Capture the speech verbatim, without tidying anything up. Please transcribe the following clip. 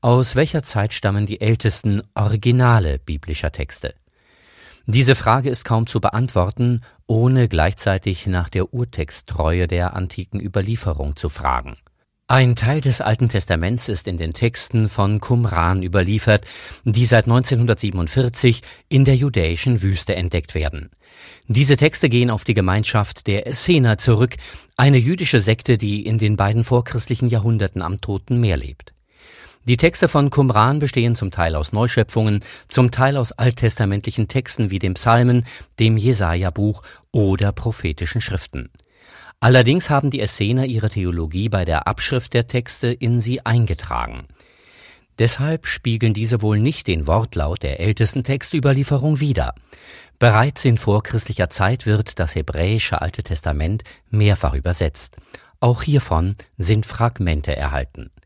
Aus welcher Zeit stammen die ältesten Originale biblischer Texte? Diese Frage ist kaum zu beantworten, ohne gleichzeitig nach der Urtexttreue der antiken Überlieferung zu fragen. Ein Teil des Alten Testaments ist in den Texten von Qumran überliefert, die seit neunzehnhundertsiebenundvierzig in der judäischen Wüste entdeckt werden. Diese Texte gehen auf die Gemeinschaft der Essener zurück, eine jüdische Sekte, die in den beiden vorchristlichen Jahrhunderten am Toten Meer lebt. Die Texte von Qumran bestehen zum Teil aus Neuschöpfungen, zum Teil aus alttestamentlichen Texten wie dem Psalmen, dem Jesaja-Buch oder prophetischen Schriften. Allerdings haben die Essener ihre Theologie bei der Abschrift der Texte in sie eingetragen. Deshalb spiegeln diese wohl nicht den Wortlaut der ältesten Textüberlieferung wider. Bereits in vorchristlicher Zeit wird das hebräische Alte Testament mehrfach übersetzt. Auch hiervon sind Fragmente erhalten.